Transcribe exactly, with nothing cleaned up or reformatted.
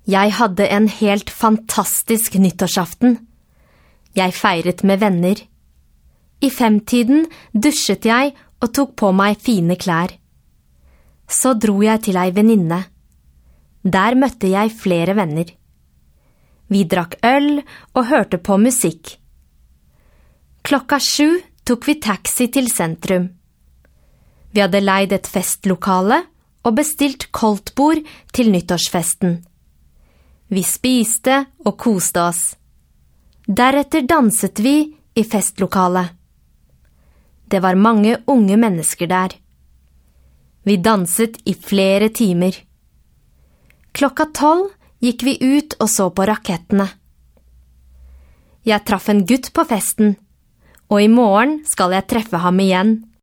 Jeg hadde en helt fantastisk nyttårsaften. Jeg feiret med venner. I femtiden dusjet jeg og tok på meg fine klær. Så dro jeg til ei venninne. Der møtte jeg flere venner. Vi drakk øl og hørte på musikk. Klokka sju tok vi taxi til sentrum. Vi hadde leid et festlokale og bestilt koldtbord til nyttårsfesten. Vi spiste og koste oss. Deretter danset vi i festlokalet. Det var mange unge mennesker der. Vi danset i flere timer. Klokka tolv gikk vi ut og så på rakettene. Jeg traff en gutt på festen, og i morgen skal jeg treffe ham igjen.